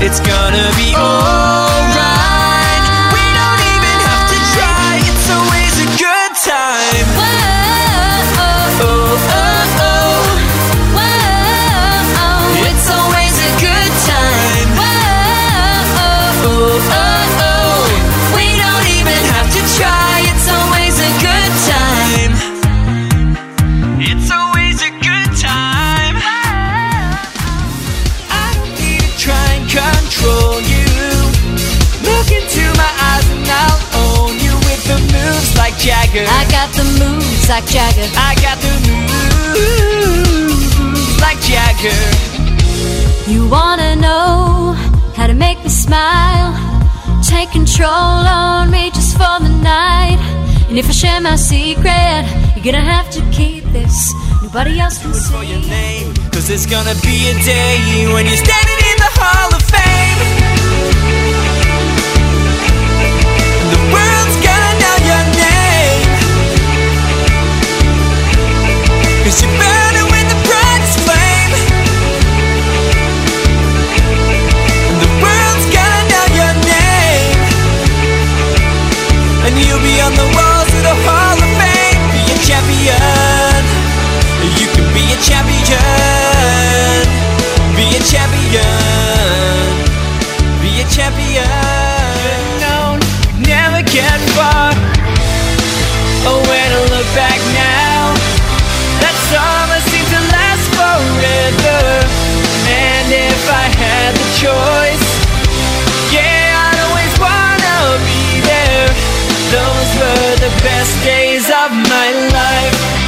it's gonna be alright. We don't even have to try, it's always a good time. Whoa, Oh, oh, oh, whoa, it's always a good time. whoa, Oh, oh, oh, we don't even have to try, it's always a good time. It's always a good time. I don't need to try and control you. Look into my eyes and I'll own you with the moves like Jagger. I got the moves like Jagger. I got the moves like Jagger. You wanna know how to make me smile? Take control on me just for the night. And if I share my secret, you're gonna have to keep this. Nobody else can For your see. name, 'cause there's gonna be a day when you're standing in the Hall of Fame. And the world's gonna know your name, 'cause you're burning with the brightest flame. And the world's gonna know your name, and you'll be on the walls of the Hall of Fame. Be a champion. You can be a champion. Be a champion. Be a champion. Known, never get far. Oh, when I look back now, that summer seems to last forever. And if I had the choice, yeah, I'd always wanna be there. Those were the best days of my life.